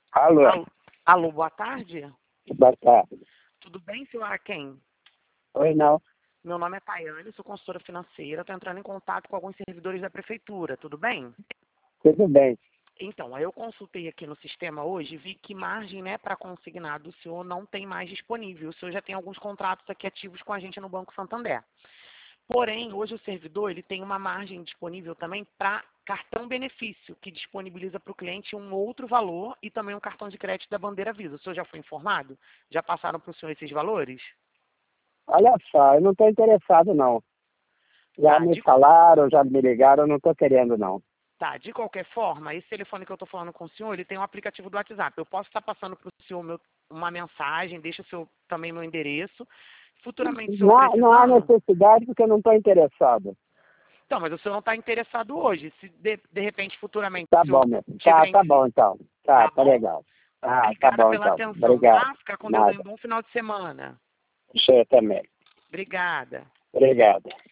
Alô, Alô, alô, boa tarde. boa tarde. Tudo bem, senhor Araquém? Oi, não. Meu nome é Tayane, sou consultora financeira. Estou entrando em contato com alguns servidores da prefeitura, tudo bem? Tudo bem. Então, aí eu consultei aqui no sistema hoje e vi que margem, né, para consignado o senhor não tem mais disponível. O senhor já tem alguns contratos aqui ativos com a gente no Banco Santander. Porém, hoje o servidor ele tem uma margem disponível também para cartão benefício, que disponibiliza para o cliente um outro valor e também um cartão de crédito da Bandeira Visa. O senhor já foi informado? Já passaram para o senhor esses valores? Olha só, eu não estou interessado, não. Já Tá, me falaram, já me ligaram, eu não estou querendo, não. de qualquer forma, esse telefone que eu estou falando com o senhor, ele tem um aplicativo do WhatsApp. Eu posso estar passando para o senhor uma mensagem, deixa o senhor também meu endereço. Futuramente, se o senhor Não há precisando... necessidade porque eu não estou interessado. Então, mas o senhor não está interessado hoje. Se de repente, futuramente, Tá o senhor bom, meu. tiver Tá em si, bom, então. tá Tá bom? legal. Tá Obrigada bom, pela então. atenção, Obrigado. tá? Fica com Deus aí. Nada. Um bom final de semana. Você também. Obrigada. Obrigado.